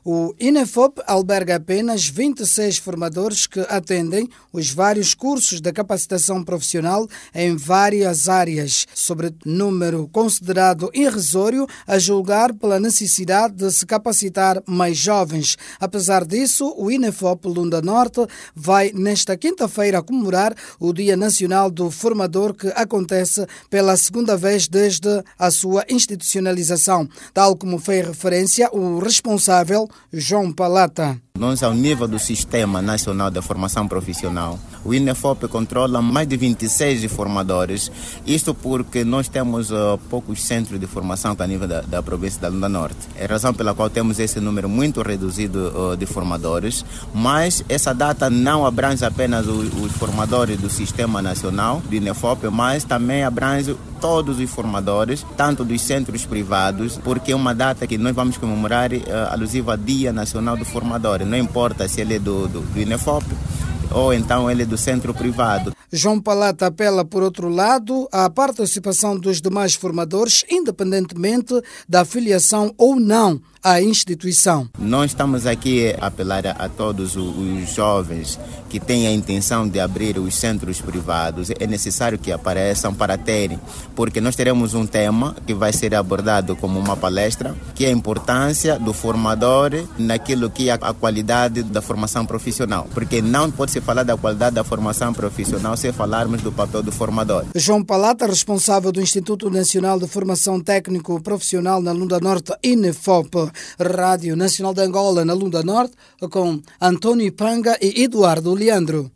O INEFOP alberga apenas 26 formadores que atendem os vários cursos de capacitação profissional em várias áreas, sobre número considerado irrisório a julgar pela necessidade de se capacitar mais jovens. Apesar disso, o INEFOP Lunda Norte vai nesta quinta-feira comemorar o Dia Nacional do Formador, que acontece pela segunda vez desde a sua institucionalização, tal como fez referência o responsável João Palata. Nós, ao nível do Sistema Nacional de Formação Profissional, o INEFOP controla mais de 26 formadores, isto porque nós temos poucos centros de formação a nível da província da Lunda Norte. É a razão pela qual temos esse número muito reduzido de formadores, mas essa data não abrange apenas os formadores do Sistema Nacional do INEFOP, mas também abrange todos os formadores, tanto dos centros privados, porque é uma data que nós vamos comemorar alusiva ao Dia Nacional do Formador. Não importa se ele é do INEFOP ou então ele é do centro privado. João Palata apela, por outro lado, à participação dos demais formadores, independentemente da filiação ou não à instituição. Nós estamos aqui a apelar a todos os jovens que têm a intenção de abrir os centros privados. É necessário que apareçam para terem, porque nós teremos um tema que vai ser abordado como uma palestra, que é a importância do formador naquilo que é a qualidade da formação profissional, porque não pode se falar da qualidade da formação profissional sem falarmos do papel do formador. João Palata, responsável do Instituto Nacional de Formação Técnico Profissional na Lunda Norte, INEFOP. Rádio Nacional de Angola na Lunda Norte, com Antônio Panga e Eduardo Leandro.